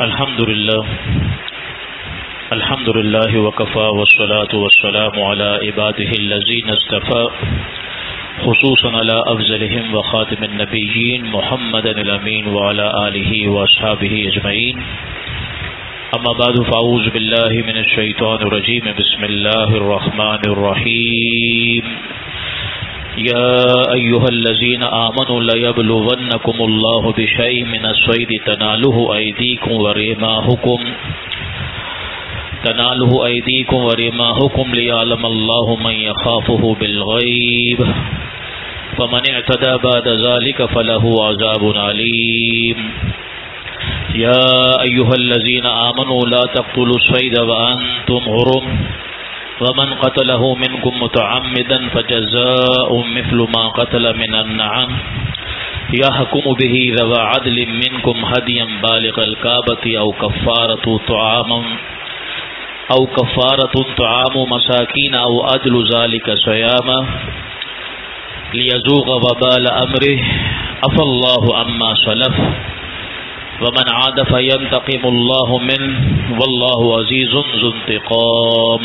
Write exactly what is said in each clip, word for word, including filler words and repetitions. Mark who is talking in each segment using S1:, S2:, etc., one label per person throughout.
S1: الحمد لله الحمد لله وكفى والصلاة والسلام على عباده الذين اصطفى خصوصا على أفضلهم وخاتم النبيين محمد الأمين وعلى آله وأصحابه أجمعين. أما بعد فأعوذ بالله من الشيطان الرجيم. بسم الله الرحمن الرحيم. يا أيها الذين آمنوا ليبلونكم الله بشيء من الصيد تناله أيديكم ورماحكم تناله أيديكم ورماحكم ليعلم الله من يخافه بالغيب فمن اعتدى بعد ذلك فله عذاب أليم. يا أيها الذين آمنوا لا تقتلوا الصيد وأنتم حرم ومن قتله منكم متعمدا فجزاء مثل ما قتل من النعم يحكم به ذو عدل منكم هديا بالغ الكعبة أو كفارة طعام أو كفارة طعام مساكين أو أدل ذلك صياما ليذوق وبال أمره عفى الله عما سلف ومن عاد فينتقم الله منه والله عزيز ذو انتقام.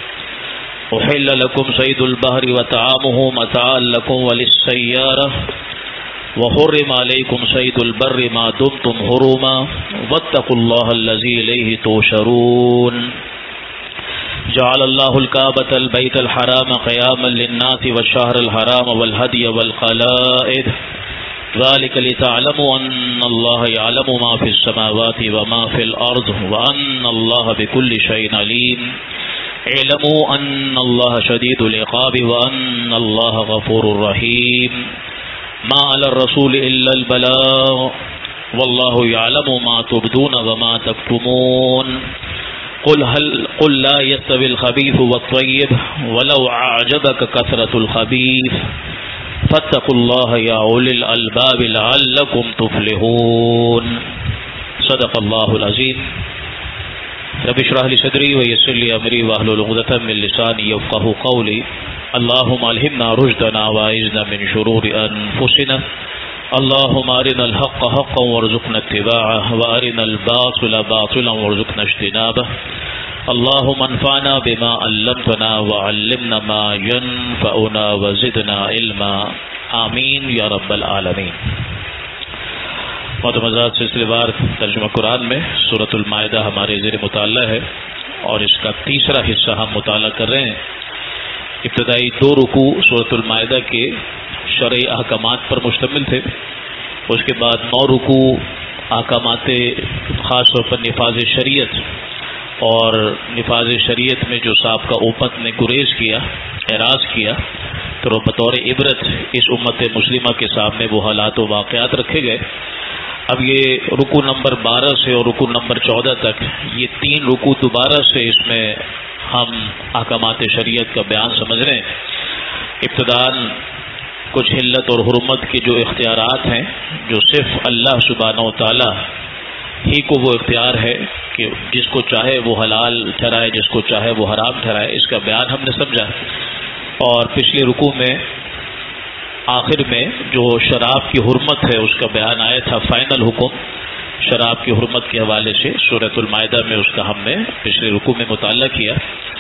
S1: أحل لكم صيد البحر وطعامه متاعا لكم وللسيارة وحرم عليكم صيد البر ما دمتم حرما واتقوا الله الذي إليه تحشرون. جعل الله الكعبة البيت الحرام قياما للناس والشهر الحرام والهدي والقلائد ذلك لتعلموا أن الله يعلم ما في السماوات وما في الأرض وأن الله بكل شيء عليم. اعلموا أن الله شديد العقاب وأن الله غفور رحيم. ما على الرسول إلا البلاغ والله يعلم ما تبدون وما تكتمون. قل هل قل لا يستوي الخبيث والطيب ولو أعجبك كثرة الخبيث فاتقوا الله يا أولي الألباب لعلكم تفلحون. صدق الله العظيم. رب اشرح لي صدري ويسر لي أمري واحلل عقدة من لساني يفقهوا قولي. اللهم ألهمنا رشدنا وأعذنا من شرور أنفسنا. اللهم أرنا الحق حقا وارزقنا اتباعه وأرنا الباطل باطلا وارزقنا اجتنابه. اللهم انفعنا بما علمتنا وعلمنا ما ينفعنا وزدنا علما آمین یا رب العالمین. محترمات سلسلے وار ترجمہ قرآن میں سورۃ المائدہ ہمارے زیر مطالعہ ہے اور اس کا تیسرا حصہ ہم مطالعہ کر رہے ہیں. ابتدائی دو رکوع سورۃ المائدہ کے شرعی احکامات پر مشتمل تھے. اس کے بعد نو رکوع احکامات خاص طور پر نفاذ شریعت اور نفاذ شریعت میں جو سابقہ امت نے گریز کیا، اعراض کیا، تو بطور عبرت اس امت مسلمہ کے سامنے وہ حالات و واقعات رکھے گئے. اب یہ رکوع نمبر بارہ سے اور رکوع نمبر چودہ تک یہ تین رکوع دوبارہ سے اس میں ہم احکامات شریعت کا بیان سمجھ رہے ہیں. ابتداءً کچھ حلت اور حرمت کے جو اختیارات ہیں جو صرف اللہ سبحانہ و تعالی ہی کو وہ اختیار ہے کہ جس کو چاہے وہ حلال ٹھہرائے، جس کو چاہے وہ حرام ٹھہرائے، اس کا بیان ہم نے سمجھا. اور پچھلے رکوع میں آخر میں جو شراب کی حرمت ہے اس کا بیان آیا تھا. فائنل حکم شراب کی حرمت کے حوالے سے سورۃ المائدہ میں اس کا ہم نے پچھلے رکوع میں مطالعہ کیا.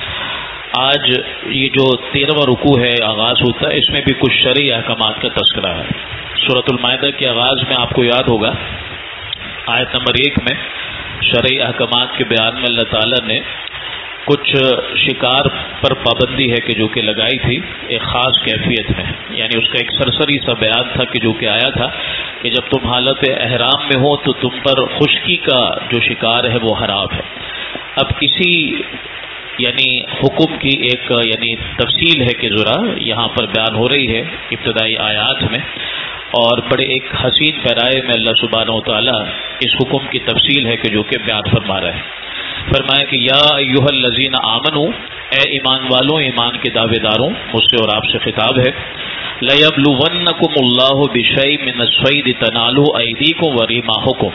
S1: آج یہ جو تیرہواں رکوع ہے آغاز ہوتا ہے، اس میں بھی کچھ شرعی احکامات کا تذکرہ ہے. سورۃ المائدہ کے آغاز میں آپ کو یاد ہوگا آیت نمبر ایک میں شرعی احکامات کے بیان میں اللہ تعالیٰ نے کچھ شکار پر پابندی ہے کہ جو کہ لگائی تھی ایک خاص کیفیت میں، یعنی اس کا ایک سرسری سا بیان تھا کہ جو کہ آیا تھا کہ جب تم حالت احرام میں ہو تو تم پر خشکی کا جو شکار ہے وہ حرام ہے. اب کسی یعنی حکم کی ایک یعنی تفصیل ہے کہ ذرا یہاں پر بیان ہو رہی ہے ابتدائی آیات میں، اور بڑے ایک حسین پیرائے میں اللہ سبحانہ و تعالیٰ اس حکم کی تفصیل ہے کہ جو کہ بیان فرما رہا ہے. فرمایا کہ یا ایھا الذین آمنوا، اے ایمان والوں، ایمان کے دعوے داروں، مجھ سے اور آپ سے خطاب ہے. لیبلونکم اللہ بشیء من الصید تنالہ ایدیکم ورماحکم،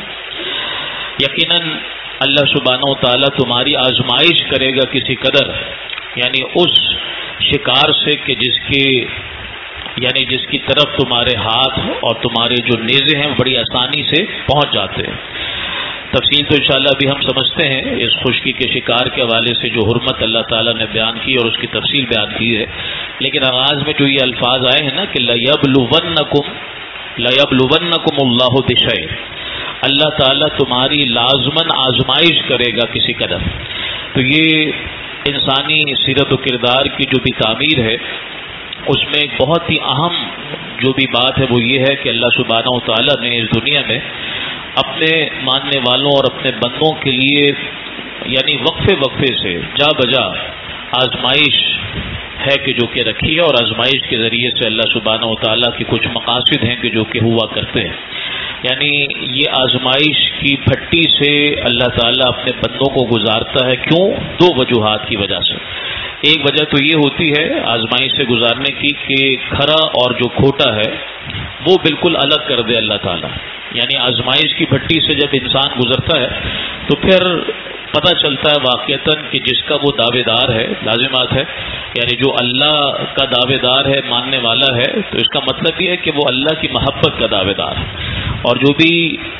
S1: یقیناً اللہ سبحانہ و تعالیٰ تمہاری آزمائش کرے گا کسی قدر، یعنی اس شکار سے کہ جس کی یعنی جس کی طرف تمہارے ہاتھ اور تمہارے جو نیزے ہیں بڑی آسانی سے پہنچ جاتے ہیں. تفصیل تو انشاءاللہ ابھی ہم سمجھتے ہیں اس خشکی کے شکار کے حوالے سے جو حرمت اللہ تعالیٰ نے بیان کی اور اس کی تفصیل بیان کی ہے، لیکن آغاز میں جو یہ الفاظ آئے ہیں نا کہ لَيَبْلُوَنَّكُمْ لَيَبْلُوَنَّكُمُ اللَّهُ بِشَيْءٍ، اللہ تعالیٰ تمہاری لازماً آزمائش کرے گا کسی قدر. تو یہ انسانی سیرت و کردار کی جو بھی تعمیر ہے اس میں ایک بہت ہی اہم جو بھی بات ہے وہ یہ ہے کہ اللہ سبحانہ و تعالیٰ نے اس دنیا میں اپنے ماننے والوں اور اپنے بندوں کے لیے یعنی وقفے وقفے سے جا بجا آزمائش ہے کہ جو کہ رکھی ہے، اور آزمائش کے ذریعے سے اللہ سبحانہ و تعالیٰ کی کچھ مقاصد ہیں کہ جو کہ ہوا کرتے ہیں. یعنی یہ آزمائش کی پھٹی سے اللہ تعالیٰ اپنے بندوں کو گزارتا ہے. کیوں؟ دو وجوہات کی وجہ سے. ایک وجہ تو یہ ہوتی ہے آزمائش سے گزارنے کی کہ کھرا اور جو کھوٹا ہے وہ بالکل الگ کر دے اللہ تعالیٰ. یعنی آزمائش کی بھٹی سے جب انسان گزرتا ہے تو پھر پتہ چلتا ہے واقعتاً کہ جس کا وہ دعوے دار ہے، لازمات ہے، یعنی جو اللہ کا دعوے دار ہے، ماننے والا ہے، تو اس کا مطلب یہ ہے کہ وہ اللہ کی محبت کا دعوے دار ہے. اور جو بھی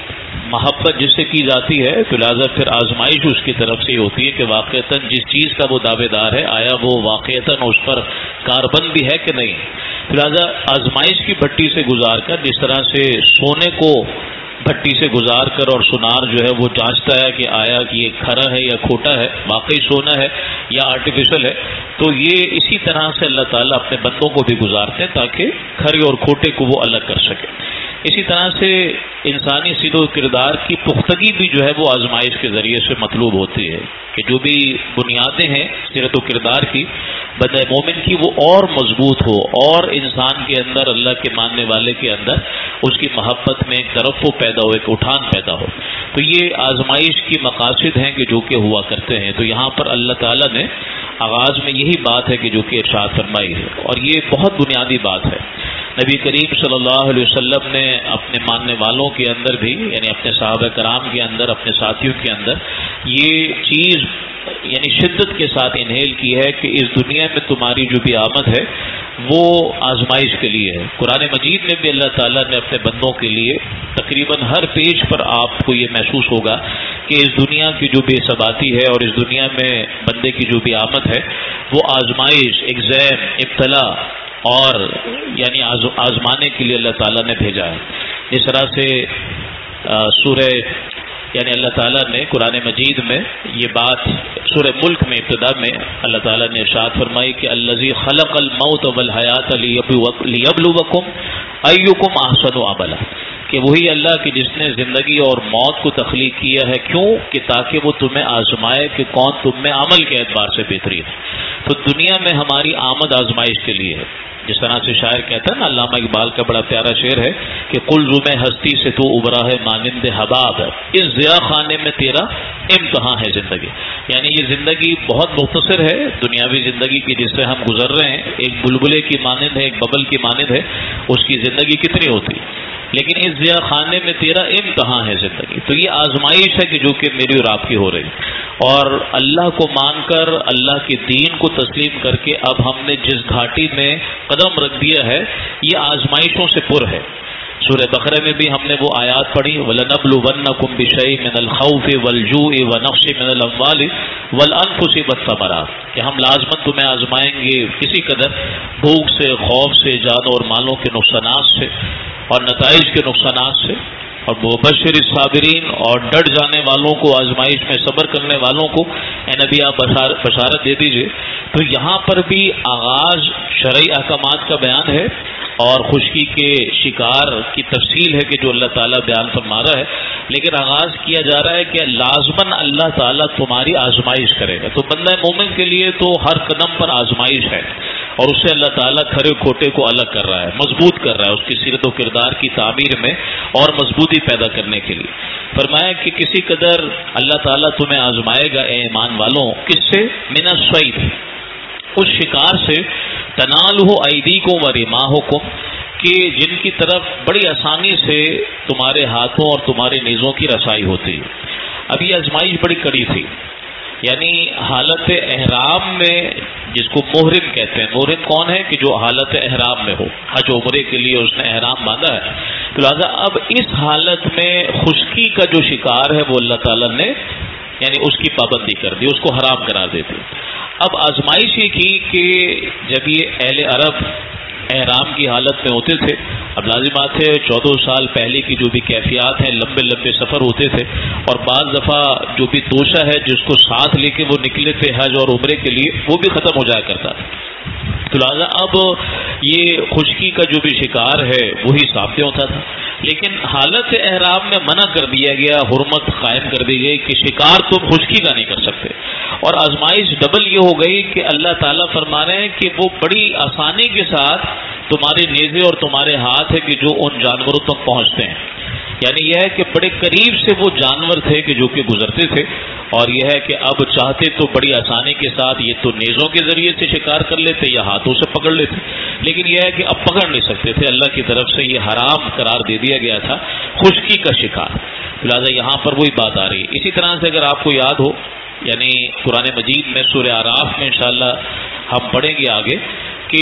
S1: محبت جس سے کی جاتی ہے تو لہٰذا پھر آزمائش اس کی طرف سے ہوتی ہے کہ واقعتاً جس چیز کا وہ دعوے دار ہے آیا وہ واقعتاً اس پر کاربند بھی ہے کہ نہیں. لہٰذا آزمائش کی بھٹی سے گزار کر، جس طرح سے سونے کو بھٹی سے گزار کر اور سونار جو ہے وہ جانچتا ہے کہ آیا کہ یہ کھرا ہے یا کھوٹا ہے، واقعی سونا ہے یا آرٹیفیشل ہے، تو یہ اسی طرح سے اللہ تعالیٰ اپنے بندوں کو بھی گزارتے ہیں تاکہ کھرے اور کھوٹے کو وہ الگ کر سکے. اسی طرح سے انسانی سیر و کردار کی پختگی بھی جو ہے وہ آزمائش کے ذریعے سے مطلوب ہوتی ہے کہ جو بھی بنیادیں ہیں سیرت و کردار کی بندہ مومن کی وہ اور مضبوط ہو، اور انسان کے اندر، اللہ کے ماننے والے کے اندر اس کی محبت میں ایک ترفع پیدا ہو، ایک اٹھان پیدا ہو. تو یہ آزمائش کی مقاصد ہیں کہ جو کہ ہوا کرتے ہیں. تو یہاں پر اللہ تعالیٰ نے آغاز میں یہی بات ہے کہ جو کہ ارشاد فرمائی ہے، اور یہ بہت بنیادی بات ہے. نبی کریم صلی اللہ علیہ وسلم نے اپنے ماننے والوں کے اندر بھی، یعنی اپنے صحابہ کرام کے اندر، اپنے ساتھیوں کے اندر یہ چیز یعنی شدت کے ساتھ انہیل کی ہے کہ اس دنیا میں تمہاری جو بھی آمد ہے وہ آزمائش کے لیے ہے. قرآن مجید میں بھی اللہ تعالیٰ نے اپنے بندوں کے لیے تقریباً ہر پیج پر آپ کو یہ محسوس ہوگا کہ اس دنیا کی جو بے ثباتی ہے اور اس دنیا میں بندے کی جو بھی آمد ہے وہ آزمائش، ایگزام، ابتلا اور یعنی آزمانے کے لیے اللہ تعالیٰ نے بھیجا ہے. جس طرح سے سورہ یعنی اللہ تعالیٰ نے قرآن مجید میں یہ بات سورہ ملک میں ابتدا میں اللہ تعالیٰ نے ارشاد فرمائی کہ الذی خلق الموت والحیات لیبلوکم ایکم احسن عملا، کہ وہی اللہ کہ جس نے زندگی اور موت کو تخلیق کیا ہے. کیوں؟ کہ تاکہ وہ تمہیں آزمائے کہ کون تم میں عمل کے اعتبار سے بہترین ہے. تو دنیا میں ہماری آمد آزمائش کے لیے ہے. جس طرح سے شاعر کہتا ہے نا، علامہ اقبال کا بڑا پیارا شعر ہے کہ قل زمیں ہستی سے تو ابرا ہے مانند حباب، اس ضیاء خانے میں تیرا امتحان ہے زندگی. یعنی یہ زندگی بہت مختصر ہے، دنیاوی زندگی کی جس سے ہم گزر رہے ہیں، ایک بلبلے کی مانند ہے، ایک ببل کی مانند ہے. اس کی زندگی کتنی ہوتی، لیکن اس ضیاء خانے میں تیرا امتحان ہے زندگی. تو یہ آزمائش ہے کہ جو کہ میری اور آپ کی ہو رہی، اور اللہ کو مان کر، اللہ کے دین کو تسلیم کر کے اب ہم نے جس گھاٹی میں قدم رکھ دیا ہے یہ آزمائشوں سے پر ہے. سورہ بقرہ میں بھی ہم نے وہ آیات پڑھی وَلَنَبْلُوَنَّكُمْ بِشَيْءٍ مِنَ الْخَوْفِ وَالْجُوعِ وَنَقْصٍ مِنَ الْأَمْوَالِ وَالْأَنفُسِ وَالثَّمَرَاتِ، کہ ہم لازماً تمہیں آزمائیں گے کسی قدر بھوک سے، خوف سے، جانوں اور مالوں کے نقصانات سے اور نتائج کے نقصانات سے. اور مبشر الصابرین، اور ڈٹ جانے والوں کو، آزمائش میں صبر کرنے والوں کو اے نبی آپ بشارت دے دیجئے. تو یہاں پر بھی آغاز شرعی احکامات کا بیان ہے اور خشکی کے شکار کی تفصیل ہے کہ جو اللہ تعالیٰ بیان فرما رہا ہے، لیکن آغاز کیا جا رہا ہے کہ لازماً اللہ تعالیٰ تمہاری آزمائش کرے گا. تو بندہ مومن کے لیے تو ہر قدم پر آزمائش ہے، اور اس سے اللہ تعالیٰ کھرے کھوٹے کو الگ کر رہا ہے، مضبوط کر رہا ہے اس کی سیرت و کردار کی تعمیر میں اور مضبوطی پیدا کرنے کے لیے. فرمایا کہ کسی قدر اللہ تعالیٰ تمہیں آزمائے گا اے ایمان والوں. کس سے؟ من الصید، اس شکار سے، تنالہ ایدیکم و رماحکم، کہ جن کی طرف بڑی آسانی سے تمہارے ہاتھوں اور تمہارے نیزوں کی رسائی ہوتی ہے. اب یہ آزمائش بڑی کڑی تھی، یعنی حالت احرام میں جس کو محرم کہتے ہیں. محرم کون ہے؟ کہ جو حالت احرام میں ہو، حج عمرے کے لیے اس نے احرام باندھا ہے. تو لہٰذا اب اس حالت میں خشکی کا جو شکار ہے وہ اللہ تعالیٰ نے یعنی اس کی پابندی کر دی، اس کو حرام قرار دیتے۔ اب آزمائش یہ کی کہ جب یہ اہل عرب احرام کی حالت میں ہوتے تھے، اب لازمات ہے چودہ سال پہلے کی جو بھی کیفیات ہیں، لمبے لمبے سفر ہوتے تھے، اور بعض دفعہ جو بھی توشہ ہے جس کو ساتھ لے کے وہ نکلے تھے حج اور عمرے کے لیے، وہ بھی ختم ہو جایا کرتا تھا۔ تو لہٰذا اب یہ خشکی کا جو بھی شکار ہے وہی سامنے ہوتا تھا، لیکن حالت احرام میں منع کر دیا گیا، حرمت قائم کر دی گئی کہ شکار تم خشکی کا نہیں کر سکتے۔ اور آزمائش ڈبل یہ ہو گئی کہ اللہ تعالیٰ فرما رہے ہیں کہ وہ بڑی آسانی کے ساتھ تمہارے نیزے اور تمہارے ہاتھ ہے کہ جو ان جانوروں تک پہنچتے ہیں، یعنی یہ ہے کہ بڑے قریب سے وہ جانور تھے کہ جو کہ گزرتے تھے، اور یہ ہے کہ اب چاہتے تو بڑی آسانی کے ساتھ یہ تو نیزوں کے ذریعے سے شکار کر لیتے یا ہاتھوں سے پکڑ لیتے، لیکن یہ ہے کہ اب پکڑ نہیں سکتے تھے، اللہ کی طرف سے یہ حرام قرار دے دیا گیا تھا خشکی کا شکار۔ لہٰذا یہاں پر وہی بات آ رہی ہے۔ اسی طرح سے اگر آپ کو یاد ہو، یعنی قرآن مجید میں سورہ اعراف میں انشاءاللہ ہم پڑھیں گے آگے کہ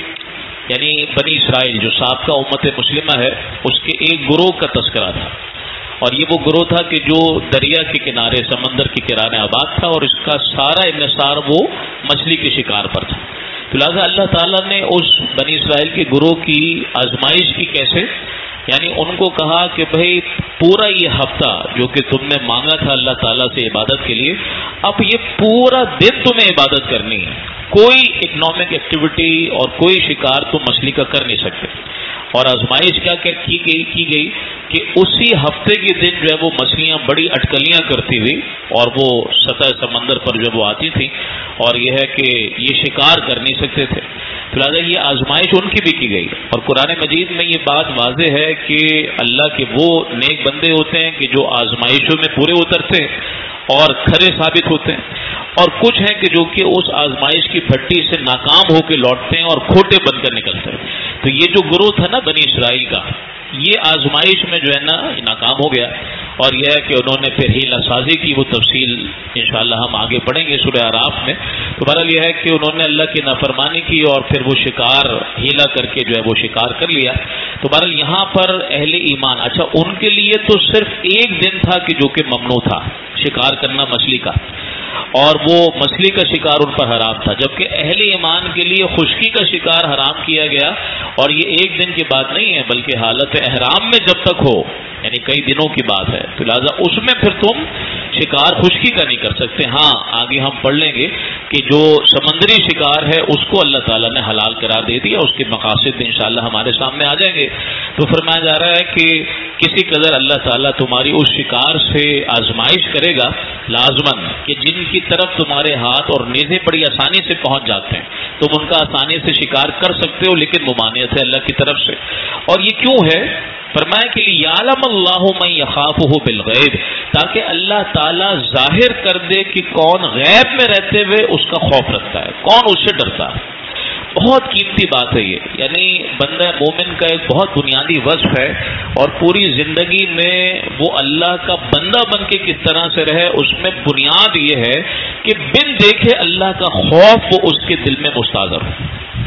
S1: یعنی بنی اسرائیل جو سابقہ امت مسلمہ ہے اس کے ایک گروہ کا تذکرہ تھا، اور یہ وہ گروہ تھا کہ جو دریا کے کنارے سمندر کے کنارے آباد تھا، اور اس کا سارا انحصار وہ مچھلی کے شکار پر تھا۔ تو لہٰذا اللہ تعالیٰ نے اس بنی اسرائیل کے گروہ کی آزمائش کی کیسے، یعنی ان کو کہا کہ بھئی پورا یہ ہفتہ جو کہ تم نے مانگا تھا اللہ تعالیٰ سے عبادت کے لیے، اب یہ پورا دن تمہیں عبادت کرنی ہے، کوئی اکنامک ایکٹیویٹی اور کوئی شکار تم مچھلی کا کر نہیں سکتے۔ اور آزمائش کیا کی گئی کی گئی کہ اسی ہفتے کے دن جو ہے وہ مچھلیاں بڑی اٹکلیاں کرتی ہوئی اور وہ سطح سمندر پر جو وہ آتی تھیں، اور یہ ہے کہ یہ شکار کر نہیں سکتے تھے۔ لہٰذا یہ آزمائش ان کی بھی کی گئی، اور قرآن مجید میں یہ بات واضح ہے کہ اللہ کے وہ نیک بندے ہوتے ہیں کہ جو آزمائشوں میں پورے اترتے ہیں اور کھرے ثابت ہوتے ہیں، اور کچھ ہیں کہ جو کہ اس آزمائش کی پھٹی سے ناکام ہو کے لوٹتے ہیں اور کھوٹے بن کر نکلتے ہیں۔ تو یہ جو گروہ تھا نا بنی اسرائیل کا، یہ آزمائش میں جو ہے نا ناکام ہو گیا، اور یہ ہے کہ انہوں نے پھر ہیلہ سازی کی، وہ تفصیل انشاءاللہ ہم آگے پڑھیں گے سورہ اعراف میں۔ تو بہرحال یہ ہے کہ انہوں نے اللہ کی نافرمانی کی اور پھر وہ شکار ہیلہ کر کے جو ہے وہ شکار کر لیا۔ تو بہرحال یہاں پر اہل ایمان، اچھا ان کے لیے تو صرف ایک دن تھا کہ جو کہ ممنوع تھا شکار کرنا مچھلی کا، اور وہ مچھلی کا شکار ان پر حرام تھا، جبکہ اہل ایمان کے لیے خشکی کا شکار حرام کیا گیا، اور یہ ایک دن کی بات نہیں ہے بلکہ حالت احرام میں جب تک ہو، یعنی کئی دنوں کی بات ہے، تو لہٰذا اس میں پھر تم شکار خشکی کا نہیں کر سکتے۔ ہاں آگے ہم پڑھ لیں گے کہ جو سمندری شکار ہے اس کو اللہ تعالیٰ نے حلال قرار دے دیا، اس کے مقاصد انشاءاللہ ہمارے سامنے آ جائیں گے۔ تو فرمایا جا رہا ہے کہ کسی قدر اللہ تعالیٰ تمہاری اس شکار سے آزمائش کرے گا لازماً کہ جن کی طرف تمہارے ہاتھ اور نیزے بڑی آسانی سے پہنچ جاتے ہیں، تم ان کا آسانی سے شکار کر سکتے ہو، لیکن ممانعت ہے اللہ کی طرف سے۔ اور یہ کیوں ہے؟ فرمایا کہ یعلم اللہ من یخافہ بالغیب، تاکہ اللہ تعالیٰ ظاہر کر دے کہ کون غیب میں رہتے ہوئے اس کا خوف رکھتا ہے، کون اس سے ڈرتا ہے۔ بہت قیمتی بات ہے یہ، یعنی بندہ مومن کا ایک بہت بنیادی وصف ہے، اور پوری زندگی میں وہ اللہ کا بندہ بن کے کس طرح سے رہے، اس میں بنیاد یہ ہے کہ بن دیکھے اللہ کا خوف وہ اس کے دل میں مستحضر ہو،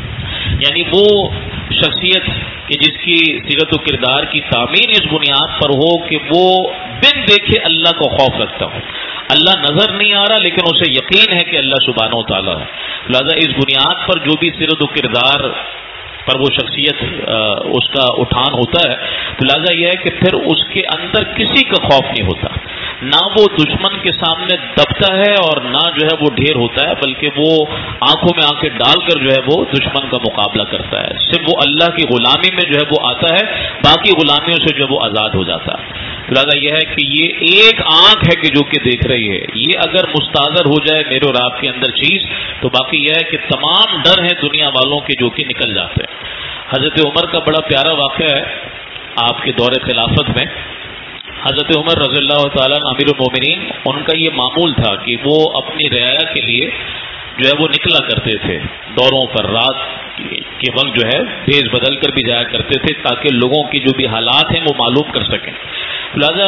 S1: یعنی وہ شخصیت کہ جس کی سیرت و کردار کی تعمیر اس بنیاد پر ہو کہ وہ بن دیکھے اللہ کا خوف رکھتا ہو۔ اللہ نظر نہیں آ رہا لیکن اسے یقین ہے کہ اللہ سبحانہ و تعالیٰ ہے، لہذا اس بنیاد پر جو بھی سیرت و کردار پر وہ شخصیت اس کا اٹھان ہوتا ہے، تو لہذا یہ ہے کہ پھر اس کے اندر کسی کا خوف نہیں ہوتا، نہ وہ دشمن کے سامنے دبتا ہے اور نہ جو ہے وہ ڈھیر ہوتا ہے، بلکہ وہ آنکھوں میں آنکھیں ڈال کر جو ہے وہ دشمن کا مقابلہ کرتا ہے، صرف وہ اللہ کی غلامی میں جو ہے وہ آتا ہے، باقی غلامیوں سے جو ہے وہ آزاد ہو جاتا ہے۔ لہٰذا یہ ہے کہ یہ ایک آنکھ ہے کہ جو کہ دیکھ رہی ہے، یہ اگر مستحضر ہو جائے میرے اور آپ کے اندر چیز، تو باقی یہ ہے کہ تمام ڈر ہیں دنیا والوں کے جو کہ نکل جاتے ہیں۔ حضرت عمر کا بڑا پیارا واقعہ ہے آپ کے دور خلافت میں۔ حضرت عمر رضی اللہ تعالیٰ امیر المومنین، ان کا یہ معمول تھا کہ وہ اپنی رعایا کے لیے جو ہے وہ نکلا کرتے تھے دوروں پر، رات کے وقت جو ہے بھیس بدل کر بھی جایا کرتے تھے تاکہ لوگوں کی جو بھی حالات ہیں وہ معلوم کر سکیں۔ لہذا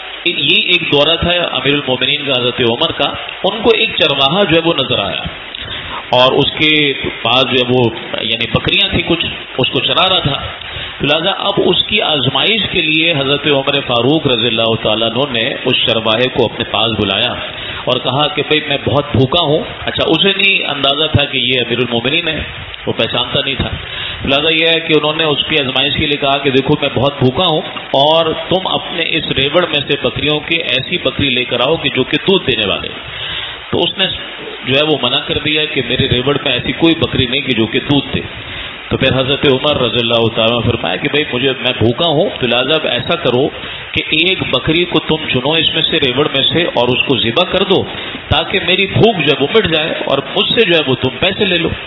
S1: یہ ایک دورہ تھا امیر المومنین کا حضرت عمر کا، ان کو ایک چرواہا جو ہے وہ نظر آیا، اور اس کے پاس جو ہے وہ یعنی بکریاں تھیں کچھ، اس کو چرا رہا تھا۔ لہٰذا اب اس کی آزمائش کے لیے حضرت عمر فاروق رضی اللہ تعالیٰ عنہ نے اس شرواہے کو اپنے پاس بلایا اور کہا کہ بھائی میں بہت بھوکا ہوں. اچھا اسے نہیں اندازہ تھا کہ یہ امیر المومنین ہے، وہ پہچانتا نہیں تھا. لہٰذا یہ ہے کہ انہوں نے اس کی آزمائش کے لیے کہا کہ دیکھو میں بہت بھوکا ہوں اور تم اپنے اس ریوڑ میں سے بکریوں کی ایسی بکری لے کر آؤ کہ جو کہ دودھ دینے والے. تو اس نے جو ہے وہ منع کر دیا کہ میرے ریوڑ میں ایسی کوئی بکری نہیں کہ جو کہ دودھ دے. تو پھر حضرت عمر رضی اللہ تعالیٰ نے فرمایا کہ بھائی مجھے میں بھوکا ہوں، تو لہٰذا ایسا کرو کہ ایک بکری کو تم چنو اس میں سے ریوڑ میں سے اور اس کو ذبح کر دو تاکہ میری بھوک جو ہے وہ مٹ جائے اور مجھ سے جو ہے وہ تم پیسے لے لو،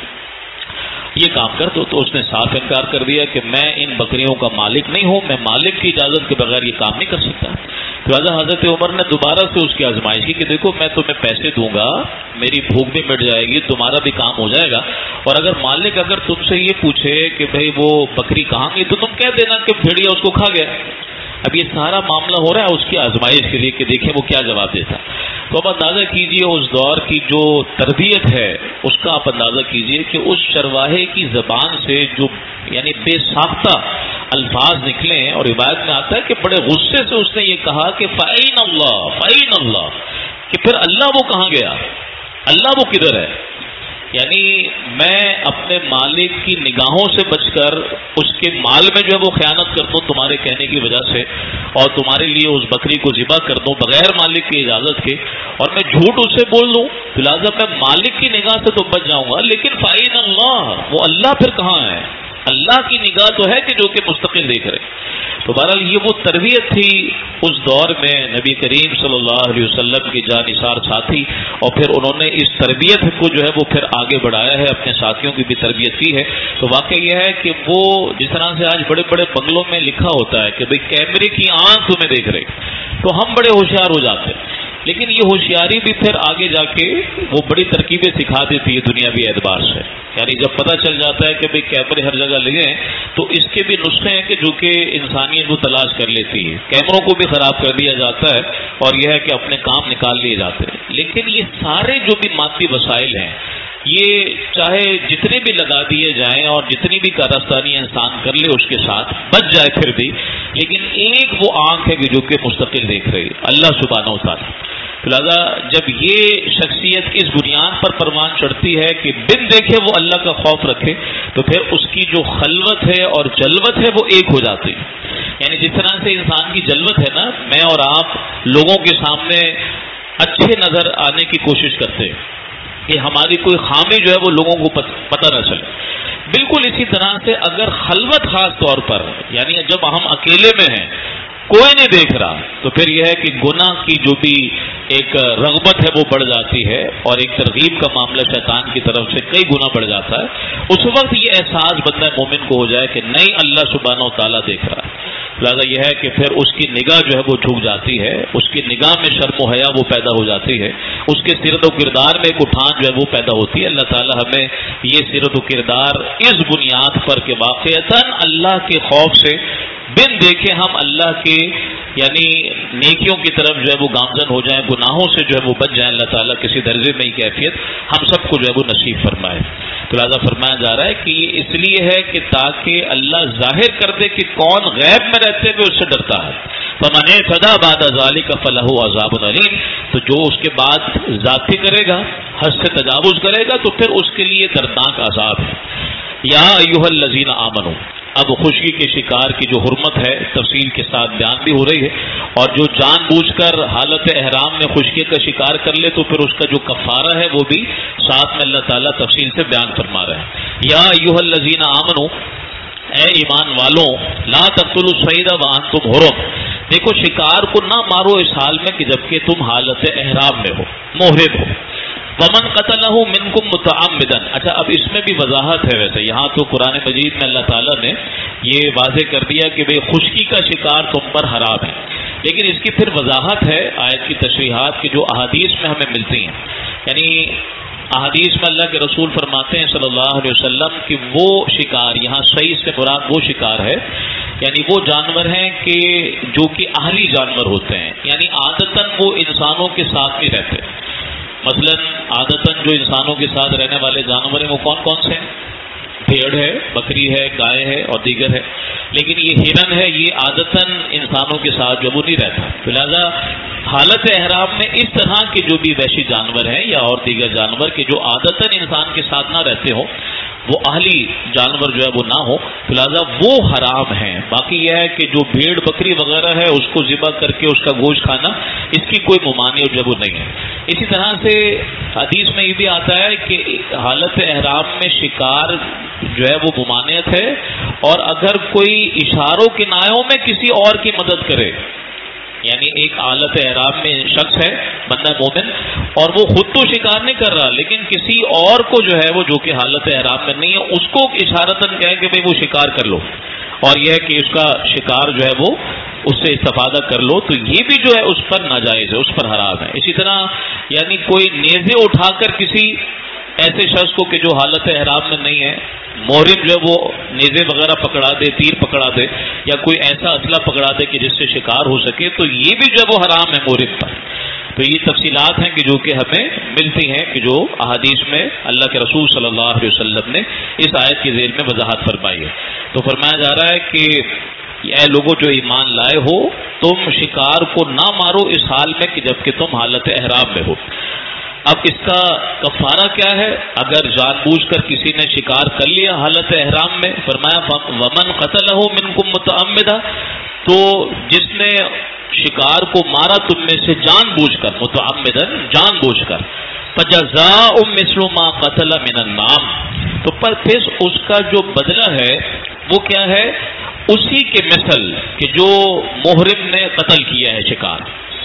S1: یہ کام کر دو. تو اس نے صاف انکار کر دیا کہ میں ان بکریوں کا مالک نہیں ہوں، میں مالک کی اجازت کے بغیر یہ کام نہیں کر سکتا. لہٰذا حضرت عمر نے دوبارہ سے اس کی آزمائش کی کہ دیکھو میں تمہیں پیسے دوں گا، میری بھوک بھی مٹ جائے گی، تمہارا بھی کام ہو جائے گا، اور اگر مالک اگر تم سے یہ پوچھے کہ بھائی وہ بکری کہاں گئی تو تم کہہ دینا کہ بھیڑیا اس کو کھا گیا. اب یہ سارا معاملہ ہو رہا ہے اس کی آزمائش کے لیے کہ دیکھیں وہ کیا جواب دیتا. تو اب اندازہ کیجئے اس دور کی جو تربیت ہے اس کا آپ اندازہ کیجئے کہ اس شرواہے کی زبان سے جو یعنی بے ساختہ الفاظ نکلے ہیں، اور روایت میں آتا ہے کہ بڑے غصے سے اس نے یہ کہا کہ فَأَيْنَ اللَّهُ فَأَيْنَ اللَّهُ، کہ پھر اللہ وہ کہاں گیا، اللہ وہ کدھر ہے. یعنی میں اپنے مالک کی نگاہوں سے بچ کر اس کے مال میں جو ہے وہ خیانت کر دوں تمہارے کہنے کی وجہ سے، اور تمہارے لیے اس بکری کو ذبح کر دوں بغیر مالک کی اجازت کے، اور میں جھوٹ اس سے بول دوں، لہٰذا میں مالک کی نگاہ سے تو بچ جاؤں گا، لیکن فَإِنَّ اللَّهُ، وہ اللہ پھر کہاں ہے، اللہ کی نگاہ تو ہے کہ جو کہ مستقل دیکھ رہے. تو بہرحال یہ وہ تربیت تھی اس دور میں نبی کریم صلی اللہ علیہ وسلم کے جانثار ساتھی، اور پھر انہوں نے اس تربیت کو جو ہے وہ پھر آگے بڑھایا ہے، اپنے ساتھیوں کی بھی تربیت کی ہے. تو واقعہ یہ ہے کہ وہ جس طرح سے آج بڑے بڑے بنگلوں میں لکھا ہوتا ہے کہ بھئی کیمرے کی آنکھ تمہیں دیکھ رہی، تو ہم بڑے ہوشیار ہو جاتے ہیں، لیکن یہ ہوشیاری بھی پھر آگے جا کے وہ بڑی ترکیبیں سکھا دیتی ہے دنیاوی اعتبار سے. یعنی جب پتہ چل جاتا ہے کہ بھئی کیمرے ہر جگہ لگے ہیں تو اس کے بھی نسخے ہیں کہ جو کہ انسانیت کو تلاش کر لیتی ہے. کیمروں کو بھی خراب کر دیا جاتا ہے اور یہ ہے کہ اپنے کام نکال لیے جاتے ہیں. لیکن یہ سارے جو بھی مادی وسائل ہیں یہ چاہے جتنے بھی لگا دیے جائیں اور جتنی بھی کارستانی انسان کر لے اس کے ساتھ بچ جائے پھر بھی، لیکن ایک وہ آنکھ ہے کہ جو کہ مستقل دیکھ رہی ہے، اللہ سبحانہ و تعالیٰ. لہٰذا جب یہ شخصیت اس بنیاد پر پروان چڑھتی ہے کہ بن دیکھے وہ اللہ کا خوف رکھے، تو پھر اس کی جو خلوت ہے اور جلوت ہے وہ ایک ہو جاتی ہے. یعنی جس طرح سے انسان کی جلوت ہے نا، میں اور آپ لوگوں کے سامنے اچھے نظر آنے کی کوشش کرتے ہیں کہ ہماری کوئی خامی جو ہے وہ لوگوں کو پتہ نہ چلے. بالکل اسی طرح سے اگر خلوت خاص طور پر، یعنی جب ہم اکیلے میں ہیں کوئی نہیں دیکھ رہا، تو پھر یہ ہے کہ گناہ کی جو بھی ایک رغبت ہے وہ بڑھ جاتی ہے، اور ایک ترغیب کا معاملہ شیطان کی طرف سے کئی گنا بڑھ جاتا ہے. اس وقت یہ احساس بندہ مومن کو ہو جائے کہ نہیں اللہ سبحانہ و تعالیٰ دیکھ رہا ہے. لہٰذا یہ ہے کہ پھر اس کی نگاہ جو ہے وہ جھک جاتی ہے، اس کی نگاہ میں شرم و حیا وہ پیدا ہو جاتی ہے، اس کے سیرت و کردار میں ایک اٹھان جو ہے وہ پیدا ہوتی ہے. اللہ تعالیٰ ہمیں یہ سیرت و کردار اس بنیاد پر کہ واقعتاً اللہ کے خوف سے بن دیکھے ہم اللہ کے یعنی نیکیوں کی طرف جو ہے وہ گامزن ہو جائیں، گناہوں سے جو ہے وہ بچ جائیں. اللہ تعالیٰ کسی درجے میں ہی کیفیت ہم سب کو جو ہے وہ نصیب فرمائے. تو لہٰذا فرمایا جا رہا ہے کہ یہ اس لیے ہے کہ تاکہ اللہ ظاہر کر دے کہ کون غیب میں رہتے ہوئے اس سے ڈرتا ہے. فَمَنِ اعْتَدَىٰ بَعْدَ ذَٰلِكَ فَلَهُ عَذَابٌ أَلِيمٌ، تو جو اس کے بعد ذاتی کرے گا، حد سے تجاوز کرے گا، تو پھر اس کے لیے دردناک عذاب ہے. یا ایھا الذین آمنوا، اب خشکی کے شکار کی جو حرمت ہے تفصیل کے ساتھ بیان بھی ہو رہی ہے، اور جو جان بوجھ کر حالت احرام میں خشکی کا شکار کر لے تو پھر اس کا جو کفارہ ہے وہ بھی ساتھ میں اللہ تعالیٰ تفصیل سے بیان فرما رہے ہیں. یا ایھا الذین آمنوا، اے ایمان والوں، لا تقتلوا الصید وانتم حرم، دیکھو شکار کو نہ مارو اس حال میں کہ جبکہ تم حالت احرام میں ہو، محرم ہو. ومن قتلہ منکم متعمدا، اچھا اب اس میں بھی وضاحت ہے. ویسے یہاں تو قرآن مجید میں اللہ تعالیٰ نے یہ واضح کر دیا کہ بھئی خشکی کا شکار تم پر حرام ہے، لیکن اس کی پھر وضاحت ہے آیت کی تشریحات کی جو احادیث میں ہمیں ملتی ہیں. یعنی احادیث میں اللہ کے رسول فرماتے ہیں صلی اللہ علیہ وسلم کہ وہ شکار، یہاں صحیح سے مراد وہ شکار ہے یعنی وہ جانور ہیں کہ جو کہ اہلی جانور ہوتے ہیں، یعنی عادتاً وہ انسانوں کے ساتھ نہیں رہتے. مثلا عادتاً جو انسانوں کے ساتھ رہنے والے جانور ہیں وہ کون کون سے ہیں؟ بھیڑ ہے، بکری ہے، گائے ہے اور دیگر ہے. لیکن یہ ہرن ہے یہ عادتاً انسانوں کے ساتھ جو وہ نہیں رہتا، تو لہٰذا حالت احرام میں اس طرح کے جو بھی وحشی جانور ہیں یا اور دیگر جانور کے جو عادتاً انسان کے ساتھ نہ رہتے ہوں، وہ اہلی جانور جو ہے وہ نہ ہو، تو لہٰذا وہ حرام ہیں۔ باقی یہ ہے کہ جو بھیڑ بکری وغیرہ ہے اس کو ذبح کر کے اس کا گوشت کھانا، اس کی کوئی ممانع جو ہے وہ نہیں ہے۔ اسی طرح سے حدیث میں یہ بھی آتا ہے کہ حالت احرام میں شکار جو ہے وہ ممانعت ہے، اور اگر کوئی اشاروں کنایوں میں کسی اور کی مدد کرے، یعنی ایک حالت احرام میں شخص ہے بندہ مومن اور وہ خود تو شکار نہیں کر رہا لیکن کسی اور کو جو ہے وہ جو کہ حالت احرام میں نہیں ہے اس کو اشارتاً کہے کہ بھئی وہ شکار کر لو، اور یہ ہے کہ اس کا شکار جو ہے وہ اس سے استفادہ کر لو، تو یہ بھی جو ہے اس پر ناجائز ہے، اس پر حرام ہے۔ اسی طرح یعنی کوئی نیزے اٹھا کر کسی ایسے شخص کو کہ جو حالت احرام میں نہیں ہے، محرم جو ہے وہ نیزے وغیرہ پکڑا دے، تیر پکڑا دے یا کوئی ایسا اسلحہ پکڑا دے کہ جس سے شکار ہو سکے، تو یہ بھی جو ہے وہ حرام ہے محرم پر۔ تو یہ تفصیلات ہیں کہ جو کہ ہمیں ملتی ہیں کہ جو احادیث میں اللہ کے رسول صلی اللہ علیہ وسلم نے اس آیت کی ذیل میں وضاحت فرمائی ہے۔ تو فرمایا جا رہا ہے کہ اے لوگوں جو ایمان لائے ہو، تم شکار کو نہ مارو اس حال میں کہ جب کہ تم حالت احرام میں ہو۔ اب اس کا کفارہ کیا ہے؟ اگر جان بوجھ کر کسی نے شکار کر لیا حالت احرام میں، فرمایا ومن قتلہ منکم متعمدا، تو جس نے شکار کو مارا تم میں سے جان بوجھ کر، متعمدا جان بوجھ کر، فجزاء مثل ما قتل من النعام، تو پھر اس کا جو بدلہ ہے وہ کیا ہے؟ اسی کے مثل کہ جو محرم نے قتل کیا ہے شکار،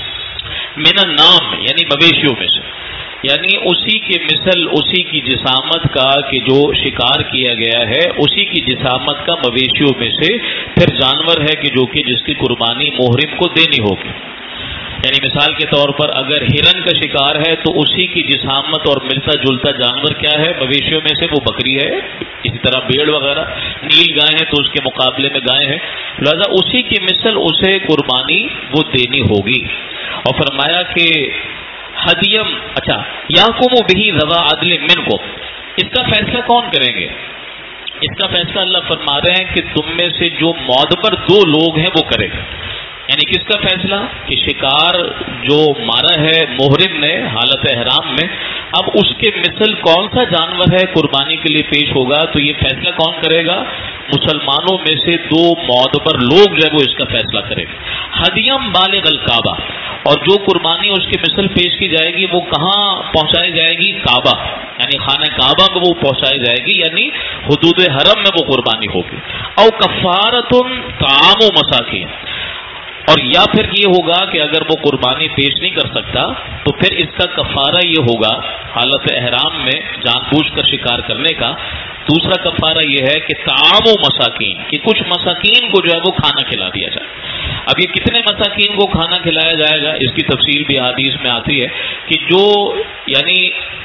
S1: من النعام یعنی مویشیوں میں سے، یعنی اسی کے مثل اسی کی جسامت کا کہ جو شکار کیا گیا ہے اسی کی جسامت کا مویشیوں میں سے پھر جانور ہے کہ جو کہ جس کی قربانی محرم کو دینی ہوگی۔ یعنی مثال کے طور پر اگر ہرن کا شکار ہے تو اسی کی جسامت اور ملتا جلتا جانور کیا ہے؟ مویشیوں میں سے وہ بکری ہے، اسی طرح بھیڑ وغیرہ، نیل گائے ہیں تو اس کے مقابلے میں گائے ہیں، لہذا اسی کی مثل اسے قربانی وہ دینی ہوگی۔ اور فرمایا کہ ہدیم، اچھا یحکم بہ ذوی عدل منکم، اس کا فیصلہ کون کریں گے؟ اس کا فیصلہ اللہ فرما رہے ہیں کہ تم میں سے جو معتبر دو لوگ ہیں وہ کریں گے۔ یعنی کس کا فیصلہ؟ کہ شکار جو مارا ہے محرم نے حالت احرام میں، اب اس کے مثل کون سا جانور ہے قربانی کے لیے پیش ہوگا، تو یہ فیصلہ کون کرے گا؟ مسلمانوں میں سے دو معتبر لوگ جو ہے وہ اس کا فیصلہ کریں گے۔ ہدیم بالغ الکعبہ، اور جو قربانی اس کی مثل پیش کی جائے گی وہ کہاں پہنچائی جائے گی؟ کعبہ، یعنی خانہ کعبہ میں وہ پہنچائی جائے گی، یعنی حدود حرم میں وہ قربانی ہوگی۔ او کفارۃ طعام مساکین، اور یا پھر یہ ہوگا کہ اگر وہ قربانی پیش نہیں کر سکتا تو پھر اس کا کفارہ یہ ہوگا حالت احرام میں جان بوجھ کر شکار کرنے کا، دوسرا کفارہ یہ ہے کہ طعام و مساکین، کہ کچھ مساکین کو جو ہے وہ کھانا کھلا دیا جائے۔ اب یہ کتنے مساکین کو کھانا کھلایا جائے گا اس کی تفصیل بھی حدیث میں آتی ہے کہ جو یعنی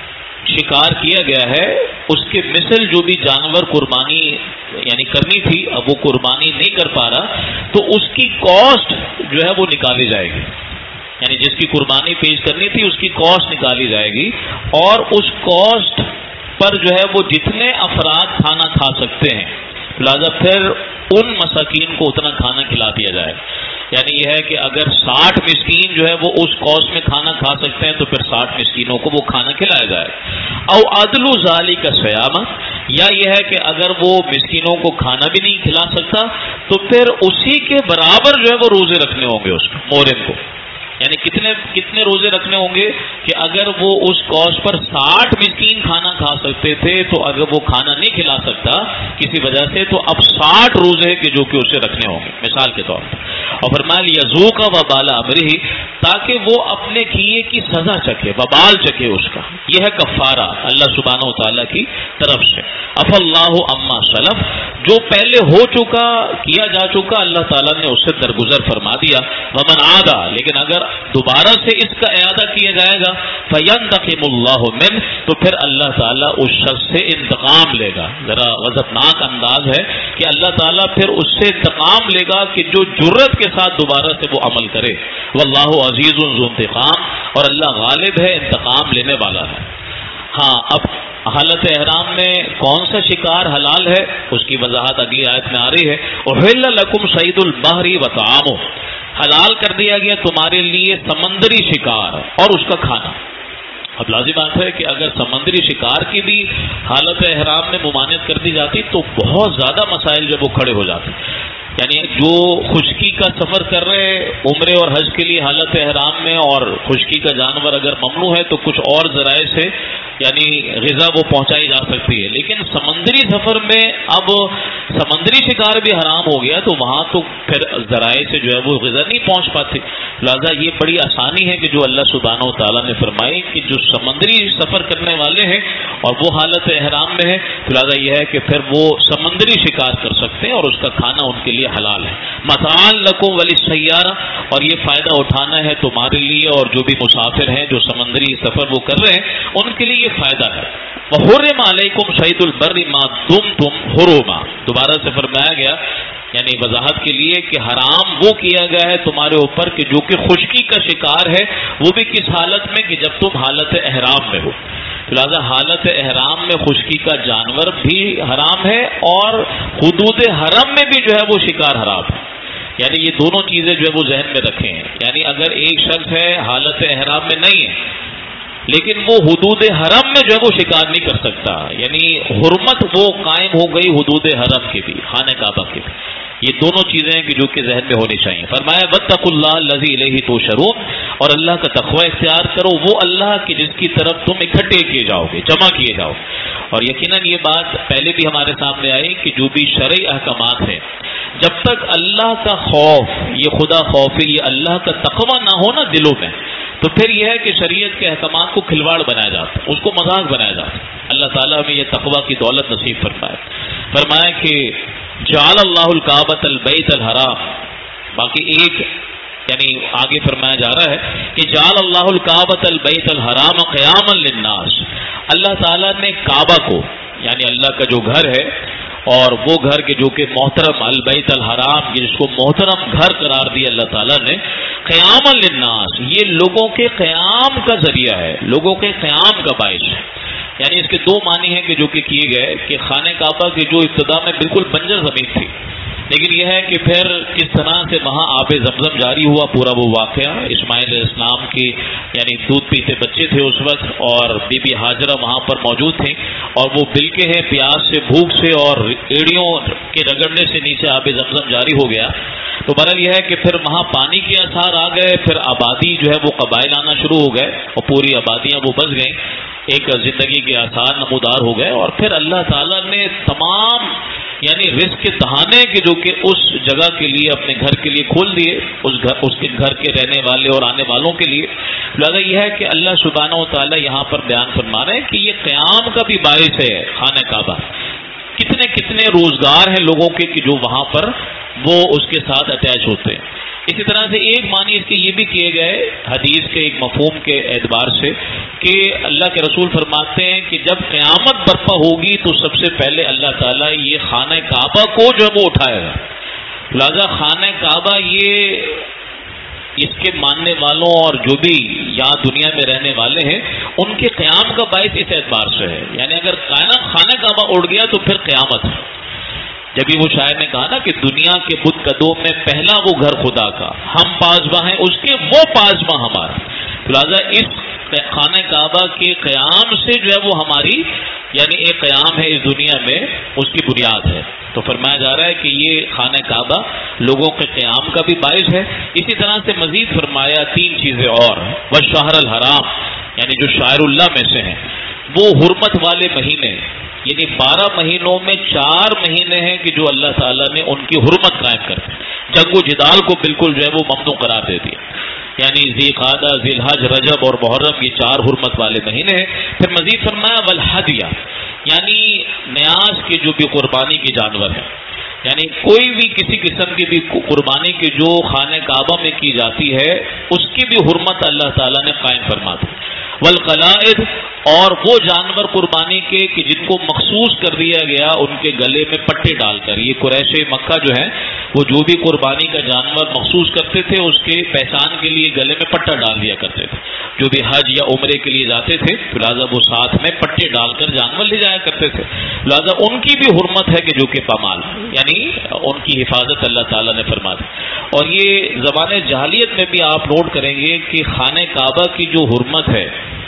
S1: شکار کیا گیا ہے اس کے مثل جو بھی جانور قربانی یعنی کرنی تھی اب وہ قربانی نہیں کر پا رہا تو اس کی کاسٹ جو ہے وہ نکالی جائے گی، یعنی جس کی قربانی پیش کرنی تھی اس کی کاسٹ نکالی جائے گی، اور اس کاسٹ پر جو ہے وہ جتنے افراد کھانا کھا سکتے ہیں لہذا پھر ان مساکین کو اتنا کھانا کھلا دیا جائے۔ یعنی یہ ہے کہ اگر ساٹھ مسکین جو ہے وہ اس کاسٹ میں کھانا کھا سکتے ہیں تو پھر ساٹھ مسکینوں کو وہ کھانا کھلایا جائے۔ او عدل ذالک صیامہ، یا یہ ہے کہ اگر وہ مسکینوں کو کھانا بھی نہیں کھلا سکتا تو پھر اسی کے برابر جو ہے وہ روزے رکھنے ہوں گے اس کو، محرم کو، یعنی کتنے کتنے روزے رکھنے ہوں گے کہ اگر وہ اس کاسٹ پر ساٹھ مسکین کھانا کھا سکتے تھے تو اگر وہ کھانا نہیں کھلا سکتا کسی وجہ سے تو اب ساٹھ روزے کے جو کہ اسے رکھنے ہوں گے مثال کے طور پر۔ اور فرمایا یذوق وبال امرہ، تاکہ وہ اپنے کیے کی سزا چکے، وبال چکے اس کا، یہ ہے کفارہ اللہ سبحانہ و تعالیٰ کی طرف سے۔ اف اللہ عما سلف، جو پہلے ہو چکا کیا جا چکا اللہ تعالیٰ نے اس سے درگزر فرما دیا۔ ومن عادا، لیکن اگر دوبارہ سے اس کا اعادہ کیا جائے گا فینتقم اللہ من، تو پھر اللہ تعالیٰ اس شخص سے انتقام لے گا۔ ذرا غضبناک انداز ہے کہ اللہ تعالیٰ پھر اس سے انتقام لے گا کہ جو جرت کے ساتھ دوبارہ سے وہ عمل کرے۔ واللہ عزیز ذو انتقام، اور اللہ غالب ہے، انتقام لینے والا ہے۔ ہاں اب حالت احرام میں کون سا شکار حلال ہے اس کی وضاحت اگلی آیت میں آ رہی ہے. احل لکم صید البحر وطعامہ، حلال کر دیا گیا تمہارے لیے سمندری شکار اور اس کا کھانا. اب لازم بات ہے کہ اگر سمندری شکار کی بھی حالت احرام میں ممانعت کر دی جاتی تو بہت زیادہ مسائل جب وہ کھڑے ہو جاتے. یعنی جو خشکی کا سفر کر رہے عمرے اور حج کے لیے حالت احرام میں، اور خشکی کا جانور اگر ممنوع ہے تو کچھ اور ذرائع سے یعنی غذا وہ پہنچائی جا سکتی ہے. لیکن سمندری سفر میں اب سمندری شکار بھی حرام ہو گیا تو وہاں تو پھر ذرائع سے جو ہے وہ غذا نہیں پہنچ پاتی. لہٰذا یہ بڑی آسانی ہے کہ جو اللہ سبحانہ و تعالیٰ نے فرمائی کہ جو سمندری سفر کرنے والے ہیں اور وہ حالت احرام میں ہے تو لہٰذا یہ ہے کہ پھر وہ سمندری شکار کر سکتے ہیں اور اس کا کھانا ان کے لیے حلال ہے. متاعا لکم وللسیارہ، اور یہ فائدہ اٹھانا ہے تمہارے لیے اور جو بھی مسافر ہیں جو سمندری سفر وہ کر رہے ہیں ان کے لیے یہ فائدہ ہے. وحرم علیکم صید البر ما دمتم حرما، دوبارہ سے فرمایا گیا یعنی وضاحت کے لیے کہ حرام وہ کیا گیا ہے تمہارے اوپر کہ جو کہ خشکی کا شکار ہے، وہ بھی کس حالت میں کہ جب تم حالت احرام میں ہو. لہذا حالت احرام میں خشکی کا جانور بھی حرام ہے اور حدود حرم میں بھی جو ہے وہ شکار حرام ہے. یعنی یہ دونوں چیزیں جو ہے وہ ذہن میں رکھیں. یعنی اگر ایک شخص ہے حالت احرام میں نہیں ہے لیکن وہ حدود حرم میں جو ہے وہ شکار نہیں کر سکتا، یعنی حرمت وہ قائم ہو گئی حدود حرم کی بھی، خانہ کعبہ کی بھی. یہ دونوں چیزیں کہ جو کہ ذہن میں ہونی چاہیے. فرمایا واتقوا اللہ الذی الیہ تحشرون، اور اللہ کا تقوی اختیار کرو، وہ اللہ کی جس کی طرف تم اکٹھے کیے جاؤ گے، جمع کیے جاؤ. اور یقیناً یہ بات پہلے بھی ہمارے سامنے آئی کہ جو بھی شرعی احکامات ہیں جب تک اللہ کا خوف، یہ خدا خوفی، یہ اللہ کا تقوی نہ ہو نا دلوں میں، تو پھر یہ ہے کہ شریعت کے احکامات کو کھلواڑ بنایا جاتا ہے، اس کو مذاق بنایا جاتا ہے. اللہ تعالیٰ ہمیں یہ تقوی کی دولت نصیب فرمائے. فرمایا کہ جعل اللہ الکعبۃ البیت الحرام، باقی ایک یعنی آگے فرمایا جا رہا ہے کہ جعل اللہ الکعبۃ البیت الحرام قیاما للناس، اللہ تعالیٰ نے کعبہ کو یعنی اللہ کا جو گھر ہے اور وہ گھر کے جو کہ محترم البیت الحرام جس کو محترم گھر قرار دیا اللہ تعالیٰ نے، قیاما للناس، یہ لوگوں کے قیام کا ذریعہ ہے، لوگوں کے قیام کا باعث ہے. یعنی اس کے دو معنی ہیں کہ جو کہ کیے گئے کہ خانہ کعبہ کی جو ابتدا میں بالکل بنجر زمین تھی، لیکن یہ ہے کہ پھر کس طرح سے وہاں آب زمزم جاری ہوا، پورا وہ واقعہ. اسماعیل علیہ السلام کی یعنی دودھ پیتے بچے تھے اس وقت اور بی بی ہاجرہ وہاں پر موجود تھیں اور وہ بلکے ہیں پیاس سے، بھوک سے اور ایڑیوں کے رگڑنے سے نیچے آب زمزم جاری ہو گیا. تو برحال یہ ہے کہ پھر وہاں پانی کے آثار آ گئے، پھر آبادی جو ہے وہ قبائل آنا شروع ہو گئے اور پوری آبادیاں وہ بس گئیں، ایک زندگی کے آثار نمودار ہو گئے. اور پھر اللہ تعالیٰ نے تمام یعنی رزق کے دہانے کے جو کہ اس جگہ کے لیے اپنے گھر کے لیے کھول دیے، اس گھر اس کے گھر کے رہنے والے اور آنے والوں کے لیے. لہٰذا یہ ہے کہ اللہ سبحانہ و تعالیٰ یہاں پر بیان فرما رہے ہیں کہ یہ قیام کا بھی باعث ہے خانہ کعبہ. کتنے کتنے روزگار ہیں لوگوں کے کہ جو وہاں پر وہ اس کے ساتھ اٹیچ ہوتے ہیں. اسی طرح سے ایک معنی اس کے یہ بھی کیے گئے حدیث کے ایک مفہوم کے اعتبار سے کہ اللہ کے رسول فرماتے ہیں کہ جب قیامت برپا ہوگی تو سب سے پہلے اللہ تعالیٰ یہ خانہ کعبہ کو جو ہے وہ اٹھائے گا. لہذا خانہ کعبہ یہ اس کے ماننے والوں اور جو بھی یہاں دنیا میں رہنے والے ہیں ان کے قیام کا باعث اس اعتبار سے ہے. یعنی اگر خانہ کعبہ اڑ گیا تو پھر قیامت ہے. جبھی وہ شاعر نے کہا نا کہ دنیا کے بت قدوں میں پہلا وہ گھر خدا کا، ہم پاسباں ہیں اس کے وہ پاسباں ہمارا. لہٰذا اس خانہ کعبہ کے قیام سے جو ہے وہ ہماری یعنی ایک قیام ہے اس دنیا میں، اس کی بنیاد ہے. تو فرمایا جا رہا ہے کہ یہ خانہ کعبہ لوگوں کے قیام کا بھی باعث ہے. اسی طرح سے مزید فرمایا تین چیزیں اور، والشہر الحرام یعنی جو شاعر اللہ میں سے ہیں، وہ حرمت والے مہینے یعنی بارہ مہینوں میں چار مہینے ہیں کہ جو اللہ تعالیٰ نے ان کی حرمت قائم کر دی. جنگ و جدال کو بالکل جو ہے وہ ممنوع قرار دے دیا. یعنی ذی قعدہ، ذی الحج، رجب اور محرم یہ چار حرمت والے مہینے ہیں. پھر مزید فرمایا والہدیہ یعنی نیاز کے جو بھی قربانی کے جانور ہیں، یعنی کوئی بھی کسی قسم کی بھی قربانی کی جو خانہ کعبہ میں کی جاتی ہے اس کی بھی حرمت اللہ تعالیٰ نے قائم فرما دی. والقلائد اور وہ جانور قربانی کے کہ جن کو مخصوص کر دیا گیا ان کے گلے میں پٹے ڈال کر. یہ قریش مکہ جو ہیں وہ جو بھی قربانی کا جانور مخصوص کرتے تھے اس کے پہچان کے لیے گلے میں پٹا ڈال دیا کرتے تھے. جو بھی حج یا عمرے کے لیے جاتے تھے تو لہٰذا وہ ساتھ میں پٹے ڈال کر جانور لے جایا کرتے تھے. لہٰذا ان کی بھی حرمت ہے کہ جو کہ پامال یعنی ان کی حفاظت اللہ تعالیٰ نے فرما دی. اور یہ زمانے جاہلیت میں بھی آپ نوٹ کریں گے کہ خانہ کعبہ کی جو حرمت ہے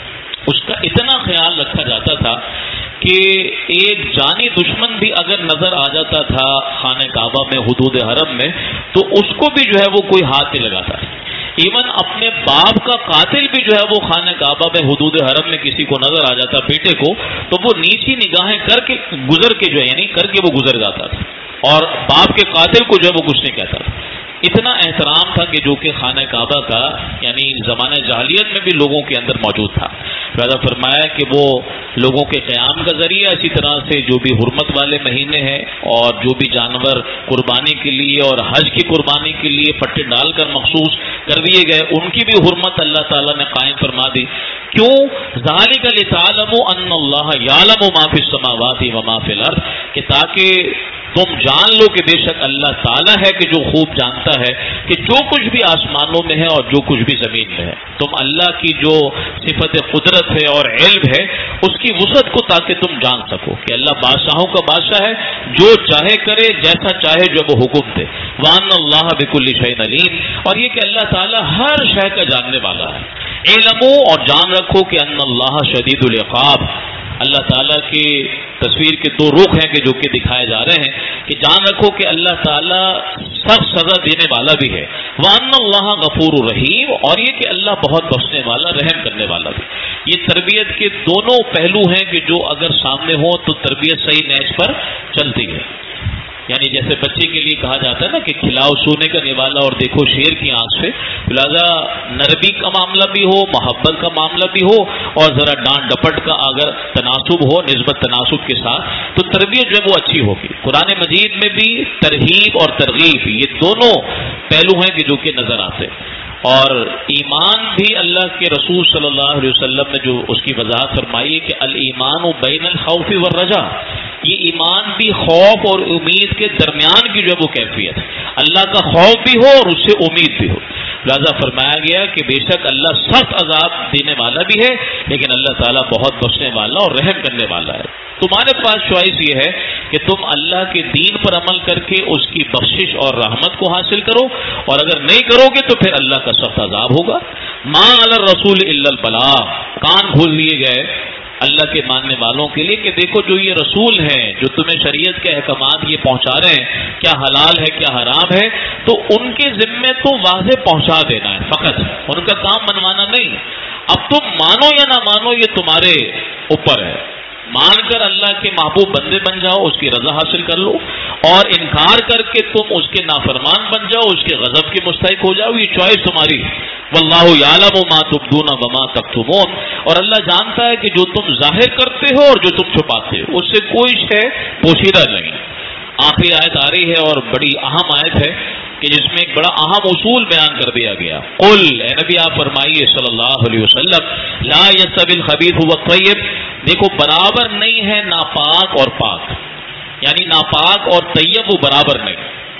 S1: اس کا اتنا خیال رکھا جاتا تھا کہ ایک جانی دشمن بھی اگر نظر آ جاتا تھا خانہ کعبہ میں حدود حرم میں تو اس کو بھی جو ہے وہ کوئی ہاتھ نہیں لگاتا. ایون اپنے باپ کا قاتل بھی جو ہے وہ خانہ کعبہ میں حدود حرم میں کسی کو نظر آ جاتا بیٹے کو تو وہ نیچی نگاہیں کر کے گزر کے جو ہے یعنی کر کے وہ گزر جاتا تھا اور باپ کے قاتل کو جو ہے وہ کچھ نہیں کہتا تھا. اتنا احترام تھا کہ جو کہ خانہ کعبہ کا یعنی زمانہ جاہلیت میں بھی لوگوں کے اندر موجود تھا. لہذا فرمایا کہ وہ لوگوں کے قیام کا ذریعہ اسی طرح سے جو بھی حرمت والے مہینے ہیں اور جو بھی جانور قربانی کے لیے اور حج کی قربانی کے لیے پٹے ڈال کر مخصوص کر دیے گئے ان کی بھی حرمت اللہ تعالیٰ نے قائم فرما دی. کیوں؟ ذالک لتعلموا ان اللہ یعلم ما فی السماوات و ما فی الارض کہ تاکہ تم جان لو کہ بے شک اللہ تعالیٰ ہے کہ جو خوب جانتا ہے کہ جو کچھ بھی آسمانوں میں ہے اور جو کچھ بھی زمین میں ہے. تم اللہ کی جو صفت قدرت ہے اور علم ہے اس کی وسعت کو تاکہ تم جان سکو کہ اللہ بادشاہوں کا بادشاہ ہے جو چاہے کرے جیسا چاہے جو وہ حکم دے. وان اللہ بکل شیء علیم اور یہ کہ اللہ تعالیٰ ہر شے کا جاننے والا ہے. علموا اور جان رکھو کہ ان اللہ شدید العقاب اللہ تعالیٰ کی تصویر کے دو رخ ہیں کہ جو کہ دکھائے جا رہے ہیں کہ جان رکھو کہ اللہ تعالیٰ سخت سزا دینے والا بھی ہے. وَأَنَّ اللَّهَ غَفُورٌ رَحِيمٌ اور یہ کہ اللہ بہت بخشنے والا رحم کرنے والا بھی. یہ تربیت کے دونوں پہلو ہیں کہ جو اگر سامنے ہو تو تربیت صحیح نیچ پر چلتی ہے. یعنی جیسے بچے کے لیے کہا جاتا ہے نا کہ کھلاؤ سونے کا نوالا اور دیکھو شیر کی آنکھ سے. لہذا نرمی کا معاملہ بھی ہو محبت کا معاملہ بھی ہو اور ذرا ڈانٹ ڈپٹ کا اگر تناسب ہو نسبت تناسب کے ساتھ تو تربیت جو ہے وہ اچھی ہوگی. قرآن مجید میں بھی ترغیب اور ترغیب یہ دونوں پہلو ہیں کہ جو کہ نظر آتے. اور ایمان بھی اللہ کے رسول صلی اللہ علیہ وسلم نے جو اس کی وضاحت فرمائی ہے کہ الایمان بین الخوف والرجاء یہ ایمان بھی خوف اور امید کے درمیان کی جو ہے وہ کیفیت ہے. اللہ کا خوف بھی ہو اور اس سے امید بھی ہو. لہذا فرمایا گیا کہ بے شک اللہ سخت عذاب دینے والا بھی ہے لیکن اللہ تعالیٰ بہت بخشنے والا اور رحم کرنے والا ہے. تمہارے پاس چوائس یہ ہے کہ تم اللہ کے دین پر عمل کر کے اس کی بخشش اور رحمت کو حاصل کرو اور اگر نہیں کرو گے تو پھر اللہ کا سخت عذاب ہوگا. ما علی الرسول الا البلاغ کان کھول دیے گئے اللہ کے ماننے والوں کے لیے کہ دیکھو جو یہ رسول ہیں جو تمہیں شریعت کے احکامات یہ پہنچا رہے ہیں کیا حلال ہے کیا حرام ہے تو ان کے ذمے تو واضح پہنچا دینا ہے فقط ان کا کام منوانا نہیں. اب تم مانو یا نہ مانو یہ تمہارے اوپر ہے. مان کر اللہ کے محبوب بندے بن جاؤ اس کی رضا حاصل کر لو اور انکار کر کے تم اس کے نافرمان بن جاؤ اس کے غضب کے مستحق ہو جاؤ. یہ چوائس تمہاری. واللہ یعلم ما تبدون وما تکتمون اور اللہ جانتا ہے کہ جو تم ظاہر کرتے ہو اور جو تم چھپاتے ہو اس سے کوئی شے پوشیدہ نہیں. آخری آیت آ رہی ہے اور بڑی اہم آیت ہے کہ جس میں ایک بڑا اہم اصول بیان کر دیا گیا. قل اے نبی آپ فرمائیے صلی اللہ علیہ وسلم لا یستوی الخبیث والطیب دیکھو برابر نہیں ہے ناپاک اور پاک یعنی ناپاک اور طیب وہ برابر نہیں.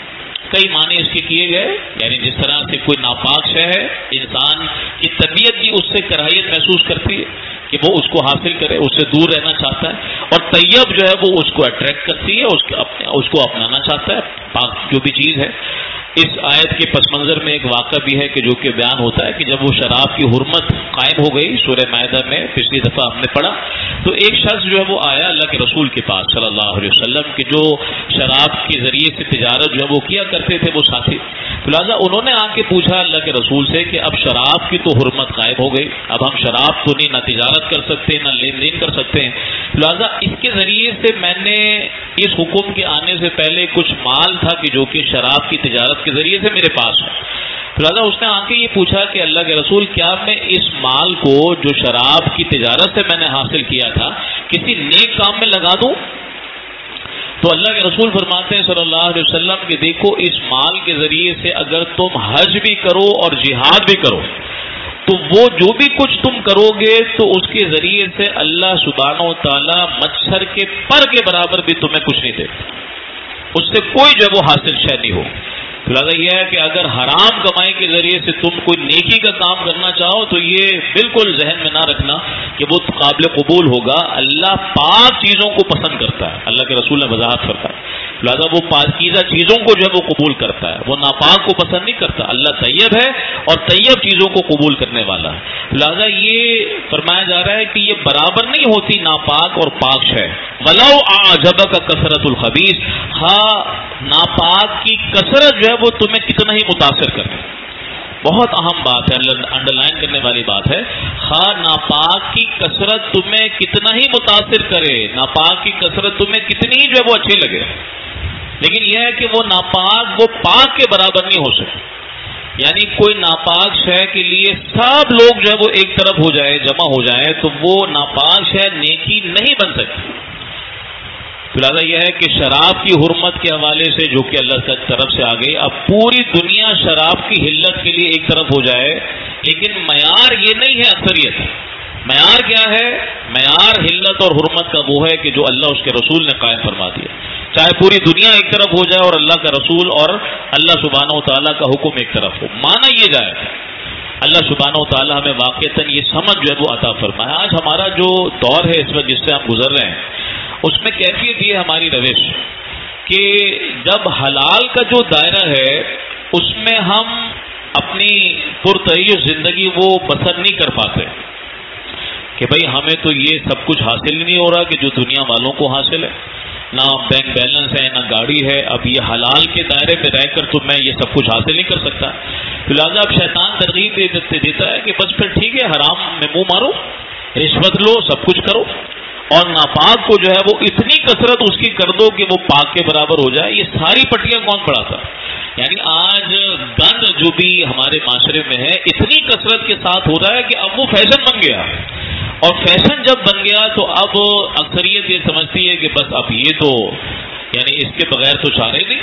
S1: کئی معنی اس کے کیے گئے یعنی جس طرح سے کوئی ناپاک شے ہے انسان کی طبیعت بھی اس سے کراہیت محسوس کرتی ہے کہ وہ اس کو حاصل کرے اس سے دور رہنا چاہتا ہے اور طیب جو ہے وہ اس کو اٹریکٹ کرتی ہے اس کو اپنے اس کو اپنانا چاہتا ہے پاک جو بھی چیز ہے. اس آیت کے پس منظر میں ایک واقعہ بھی ہے کہ جو کہ بیان ہوتا ہے کہ جب وہ شراب کی حرمت قائم ہو گئی سورہ مائدہ میں پچھلی دفعہ ہم نے پڑھا تو ایک شخص جو ہے وہ آیا اللہ کے رسول کے پاس صلی اللہ علیہ وسلم کہ جو شراب کے ذریعے سے تجارت جو ہے وہ کیا کرتے تھے وہ ساتھی. لہٰذا انہوں نے آ کے پوچھا اللہ کے رسول سے کہ اب شراب کی تو حرمت قائم ہو گئی اب ہم شراب تو نہیں نہ تجارت کر سکتے نہ لین دین کر سکتے ہیں. لہٰذا اس کے ذریعے سے میں نے اس حکم کے آنے سے پہلے کچھ مال تھا کہ جو کہ شراب کی تجارت کے ذریعے سے میرے پاس ہے. لہٰذا اس نے آ کے یہ پوچھا کہ اللہ کے رسول کیا میں اس مال کو جو شراب کی تجارت سے میں نے حاصل کیا تھا کسی نیک کام میں لگا دوں. تو اللہ کے رسول فرماتے ہیں صلی اللہ علیہ وسلم کہ دیکھو اس مال کے ذریعے سے اگر تم حج بھی کرو اور جہاد بھی کرو تو وہ جو بھی کچھ تم کرو گے تو اس کے ذریعے سے اللہ سبحانہ و تعالیٰ مچھر کے پر کے برابر بھی تمہیں کچھ نہیں دے اس سے کوئی جو وہ حاصل شے نہیں ہو. تو لہٰذا یہ ہے کہ اگر حرام کمائی کے ذریعے سے تم کوئی نیکی کا کام کرنا چاہو تو یہ بالکل ذہن میں نہ رکھنا کہ وہ قابل قبول ہوگا. اللہ پاک چیزوں کو پسند کرتا ہے, اللہ کے رسول نے وضاحت کرتا ہے. لہٰذا وہ پاکیزہ چیزوں کو جو ہے وہ قبول کرتا ہے, وہ ناپاک کو پسند نہیں کرتا. اللہ طیب ہے اور طیب چیزوں کو قبول کرنے والا ہے. لہٰذا یہ فرمایا جا رہا ہے کہ یہ برابر نہیں ہوتی ناپاک اور پاک شے. ولو اعجبک کثرت الخبیث, ہاں ناپاک کی کثرت جو ہے وہ تمہیں کتنا ہی متاثر کرے. بہت اہم بات ہے, انڈر لائن کرنے والی بات ہے. ہاں ناپاک کی کثرت تمہیں کتنا ہی متاثر کرے, ناپاک کی کثرت تمہیں کتنی ہی جو ہے وہ اچھی لگے, لیکن یہ ہے کہ وہ ناپاک وہ پاک کے برابر نہیں ہو سکے. یعنی کوئی ناپاک شے کے لیے سب لوگ جو ہے وہ ایک طرف ہو جائے, جمع ہو جائے, تو وہ ناپاک شے نیکی نہیں بن سکتی. تو لہٰذا یہ ہے کہ شراب کی حرمت کے حوالے سے جو کہ اللہ کی طرف سے آ گئی, اب پوری دنیا شراب کی حلت کے لیے ایک طرف ہو جائے, لیکن معیار یہ نہیں ہے اکثریت. معیار کیا ہے؟ معیار حلت اور حرمت کا وہ ہے کہ جو اللہ اس کے رسول نے قائم فرما دیا. چاہے پوری دنیا ایک طرف ہو جائے اور اللہ کا رسول اور اللہ سبحانہ و تعالیٰ کا حکم ایک طرف ہو, مانا یہ جائے. اللہ سبحانہ و تعالیٰ ہمیں واقعتاً یہ سمجھ جو ہے وہ عطا فرمائے. آج ہمارا جو دور ہے اس وقت جس سے ہم گزر رہے ہیں, اس میں کیفیت یہ ہماری روش کہ جب حلال کا جو دائرہ ہے اس میں ہم اپنی پرتعیش زندگی وہ بسر نہیں کر پاتے کہ بھئی ہمیں تو یہ سب کچھ حاصل نہیں ہو رہا کہ جو دنیا والوں کو حاصل ہے, نہ بینک بیلنس ہے, نہ گاڑی ہے. اب یہ حلال کے دائرے میں رہ کر تو میں یہ سب کچھ حاصل نہیں کر سکتا. لہٰذا اب شیطان ترغیب دیتا ہے کہ بس پھر ٹھیک ہے, حرام میں منہ مارو, رشوت لو, سب کچھ کرو, اور ناپاک کو جو ہے وہ اتنی کثرت اس کی کر دو کہ وہ پاک کے برابر ہو جائے. یہ ساری پٹیاں کون پڑھاتا؟ یعنی آج گند جو بھی ہمارے معاشرے میں ہے اتنی کثرت کے ساتھ ہو رہا ہے کہ اب وہ فیشن بن گیا, اور فیشن جب بن گیا تو اب اکثریت یہ سمجھتی ہے کہ بس اب یہ تو یعنی اس کے بغیر تو چارے نہیں.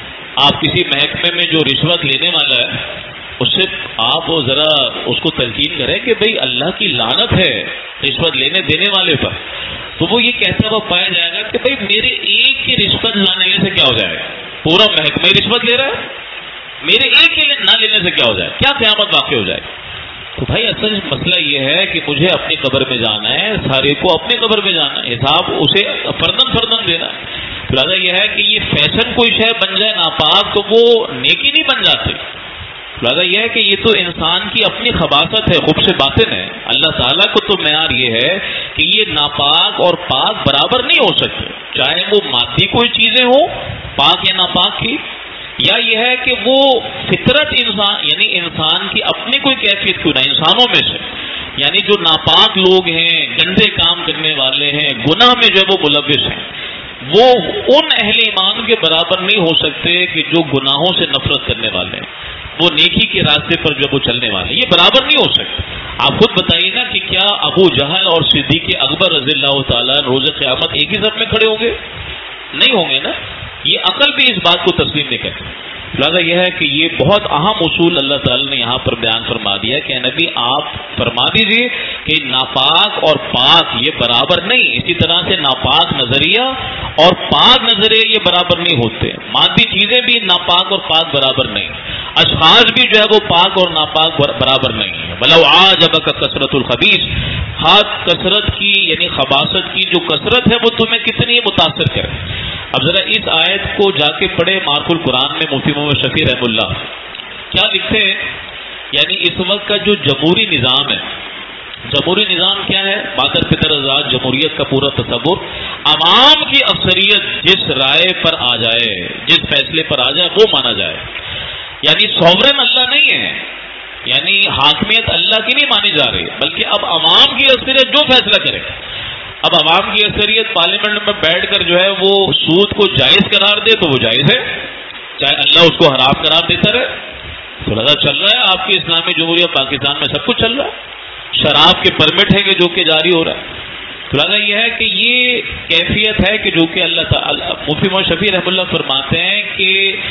S1: آپ کسی محکمے میں جو رشوت لینے والا ہے اس سے آپ ذرا اس کو تلقین کریں کہ بھئی اللہ کی لعنت ہے رشوت لینے دینے والے پر, تو وہ یہ کہتا ہوا پایا جائے گا کہ بھئی میرے ایک کی رشوت نہ لینے سے کیا ہو جائے گا, پورا محکمہ رشوت لے رہا ہے, میرے ایک کے نہ لینے سے کیا ہو جائے, کیا قیامت واقع ہو جائے. تو بھائی اصل مسئلہ یہ ہے کہ مجھے اپنی قبر میں جانا ہے, سارے کو اپنی قبر میں جانا ہے, حساب اسے فردن فردن دینا ہے. لہٰذا یہ ہے کہ یہ فیشن کوئی شے بن جائے ناپاک تو وہ نیکی نہیں بن جاتی. لہٰذا یہ ہے کہ یہ تو انسان کی اپنی خباثت ہے, خوب سے باطن ہے. اللہ تعالیٰ کو تو معیار یہ ہے کہ یہ ناپاک اور پاک برابر نہیں ہو سکتے, چاہے وہ مادی کوئی چیزیں ہوں پاک یا ناپاک کی, یا یہ ہے کہ وہ فطرت انسان یعنی انسان کی اپنی کوئی کیفیت کیوں نہ, انسانوں میں سے یعنی جو ناپاک لوگ ہیں, گندے کام کرنے والے ہیں, گناہ میں جو ہے وہ ملوث ہیں, وہ ان اہل ایمان کے برابر نہیں ہو سکتے کہ جو گناہوں سے نفرت کرنے والے ہیں, وہ نیکی کے راستے پر جو وہ چلنے والے, یہ برابر نہیں ہو سکتے. آپ خود بتائیے نا کہ کیا ابو جہل اور صدیق اکبر رضی اللہ تعالیٰ روز قیامت ایک ہی صف میں کھڑے ہوں گے؟ نہیں ہوں گے نا. یہ عقل بھی اس بات کو تسلیم نہیں کرتی. لہٰذا یہ ہے کہ یہ بہت اہم اصول اللہ تعالیٰ نے یہاں پر بیان فرما دیا کہ نبی آپ فرما دیجیے کہ ناپاک اور پاک یہ برابر نہیں. اسی طرح سے ناپاک نظریہ اور پاک نظریہ یہ برابر نہیں ہوتے. مادی چیزیں بھی ناپاک اور پاک برابر نہیں, اشخاص بھی جو ہے وہ پاک اور ناپاک برابر نہیں ہے. ولو اعجبک کثرت الخبیث, ہاتھ کثرت کی یعنی خباثت کی جو کثرت ہے وہ تمہیں کتنی متاثر کرے. اب ذرا اس آیت کو جا کے پڑھے معرف القرآن میں مفتی محمد شفیع رحم اللہ کیا لکھتے ہیں. یعنی اس وقت کا جو جمہوری نظام ہے, جمہوری نظام کیا ہے؟ مادر پدر آزاد جمہوریت کا پورا تصور, عوام کی اکثریت جس رائے پر آ جائے, جس فیصلے پر آ جائے وہ مانا جائے. یعنی سوورن اللہ نہیں ہے, یعنی حاکمیت اللہ کی نہیں مانی جا رہی, بلکہ اب عوام کی اکثریت جو فیصلہ کرے. اب عوام کی اکثریت پارلیمنٹ میں بیٹھ کر جو ہے وہ سود کو جائز قرار دے تو وہ جائز ہے, چاہے اللہ اس کو حرام قرار دیتا رہے. تو لگا چل رہا ہے آپ کی اسلامی جمہوریہ پاکستان میں سب کچھ چل رہا ہے, شراب کے پرمٹ ہے کہ جو کہ جاری ہو رہا ہے. تو لگا یہ ہے کہ یہ کیفیت ہے کہ جو کہ اللہ تعالی مفتی محمد شفیع رحم اللہ فرماتے ہیں کہ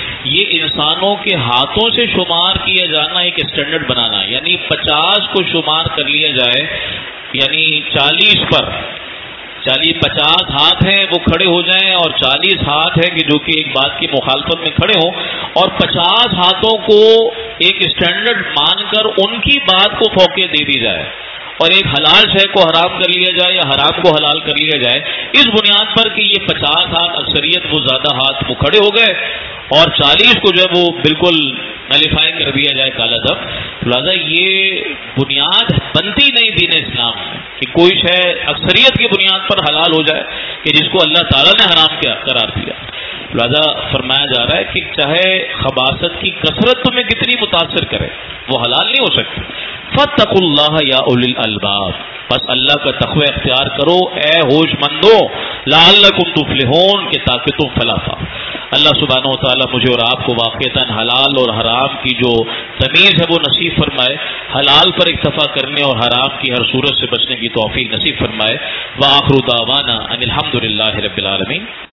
S1: یہ انسانوں کے ہاتھوں سے شمار کیا جانا ایک اسٹینڈرڈ بنانا, یعنی پچاس کو شمار کر لیا جائے, یعنی چالیس پر چالیس پچاس ہاتھ ہیں وہ کھڑے ہو جائیں اور چالیس ہاتھ ہیں کہ جو کہ ایک بات کی مخالفت میں کھڑے ہوں، اور پچاس ہاتھوں کو ایک اسٹینڈرڈ مان کر ان کی بات کو فوقیت دے دی جائے، اور ایک حلال شے کو حرام کر لیا جائے یا حرام کو حلال کر لیا جائے، اس بنیاد پر کہ یہ پچاس ہاتھ اکثریت وہ زیادہ ہاتھ وہ کھڑے ہو گئے اور چالیس کو جو ہے وہ بالکل نلیفائی کر دیا جائے کالا دم. لہٰذا یہ بنیاد بنتی نہیں دین اسلام میں کہ کوئی شے اکثریت کی بنیاد پر حلال ہو جائے کہ جس کو اللہ تعالیٰ نے حرام کیا قرار دیا. لہٰذا فرمایا جا رہا ہے کہ چاہے خباثت کی کثرت تمہیں کتنی متاثر کرے وہ حلال نہیں ہو سکتی. فاتقوا اللہ یا اولی الالباب، بس اللہ کا تقوی اختیار کرو اے ہوش مندو، لعلکم تفلحون کہ تاکہ تم فلاح پاؤ. اللہ سبحانہ و تعالیٰ مجھے اور آپ کو واقعتاً حلال اور حرام کی جو تمیز ہے وہ نصیب فرمائے، حلال پر اکتفا کرنے اور حرام کی ہر صورت سے بچنے کی توفیق نصیب فرمائے. وآخر دعوانا ان الحمد للہ رب العالمین.